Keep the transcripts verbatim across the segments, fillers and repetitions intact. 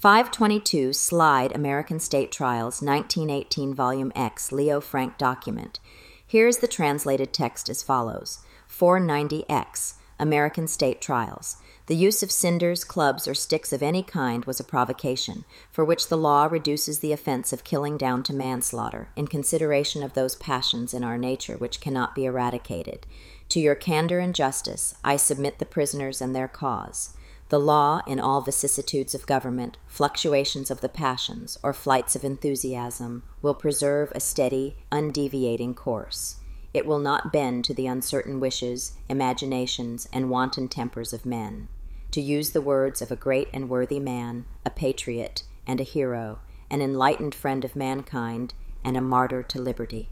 five twenty-two Slide American State Trials, nineteen eighteen, Volume X, Leo Frank document. Here is the translated text as follows. four ninety X, American State Trials. The use of cinders, clubs, or sticks of any kind was a provocation, for which the law reduces the offense of killing down to manslaughter, in consideration of those passions in our nature which cannot be eradicated. To your candor and justice, I submit the prisoners and their cause. The law, in all vicissitudes of government, fluctuations of the passions, or flights of enthusiasm, will preserve a steady, undeviating course. It will not bend to the uncertain wishes, imaginations, and wanton tempers of men. To use the words of a great and worthy man, a patriot, and a hero, an enlightened friend of mankind, and a martyr to liberty.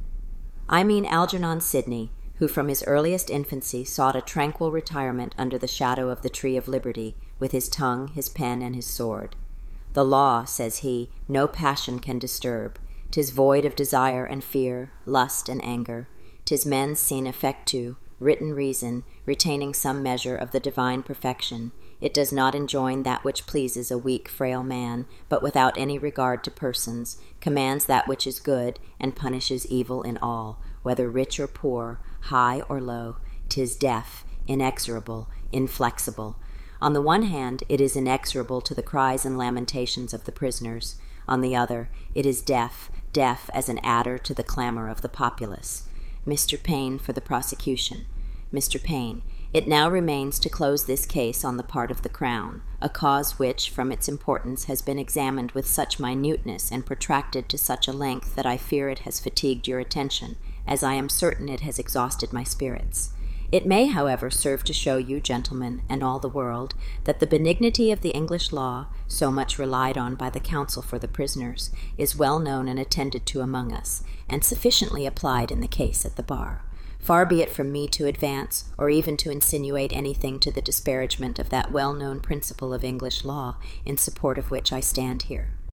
I mean Algernon Sidney, who from his earliest infancy sought a tranquil retirement under the shadow of the tree of liberty, with his tongue, his pen, and his sword. The law, says he, no passion can disturb. 'Tis void of desire and fear, lust and anger. 'Tis men's sine effectu, written reason, retaining some measure of the divine perfection. It does not enjoin that which pleases a weak, frail man, but without any regard to persons, commands that which is good, and punishes evil in all, whether rich or poor, high or low. 'Tis deaf, inexorable, inflexible. On the one hand, it is inexorable to the cries and lamentations of the prisoners. On the other, it is deaf, deaf as an adder to the clamor of the populace. Mister Payne for the prosecution. Mister Payne, it now remains to close this case on the part of the Crown, a cause which, from its importance, has been examined with such minuteness and protracted to such a length that I fear it has fatigued your attention, as I am certain it has exhausted my spirits. It may, however, serve to show you, gentlemen, and all the world, that the benignity of the English law, so much relied on by the counsel for the prisoners, is well known and attended to among us, and sufficiently applied in the case at the bar. Far be it from me to advance, or even to insinuate anything to the disparagement of that well-known principle of English law, in support of which I stand here.